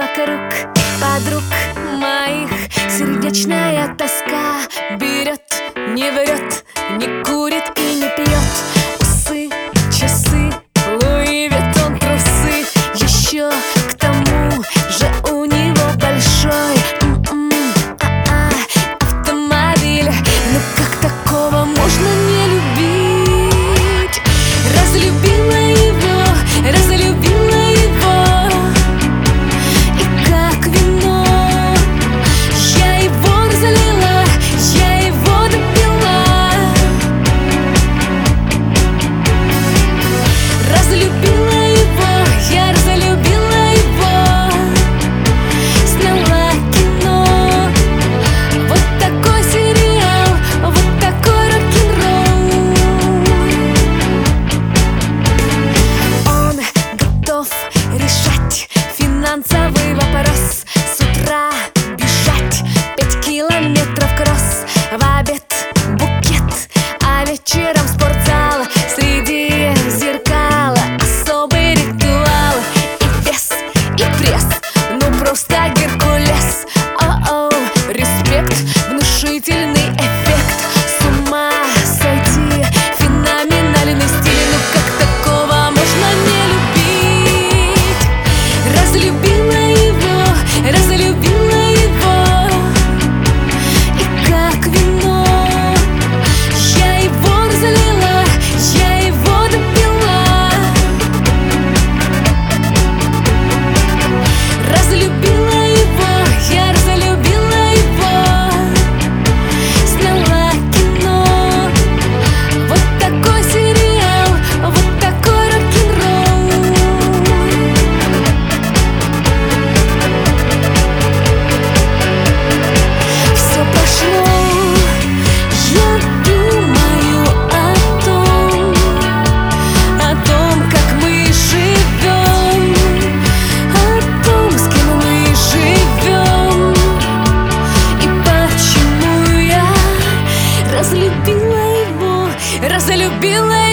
вокруг подруг моих сердечная тоска берет, не врет, не курит и не пьет. Усы, часы, Луи Виттон трусы. Еще к тому же у него большой автомобиль. Ну как такого можно не любить? Разлюбила его, разлюбила его. И как вино я его разлила, я его допила. Разлюбила его, я разлюбила его. Сняла кино. Вот такой сериал, вот такой рок-н-ролл. Он готов решать финансовый вопрос. С утра бежать 5 километров кросс. В обед букет, а вечером спортзал. Среди зеркала особый ритуал. И вес, и пресс, ну просто Геркулес. О-оу, респект, внушительный эффект. С ума сойти, феноменальный стиль. Ну как такого можно не любить? Разлюбила его, разлюбила его. И как вино я его разлила, я его допила. Разлюбила его, я разлюбила его. Сняла кино. Вот такой сериал, вот такой рок-н-ролл. Все прошло, я думаю о том, как мы живем, о том, с кем мы живем. И почему я разлюбила его, разлюбила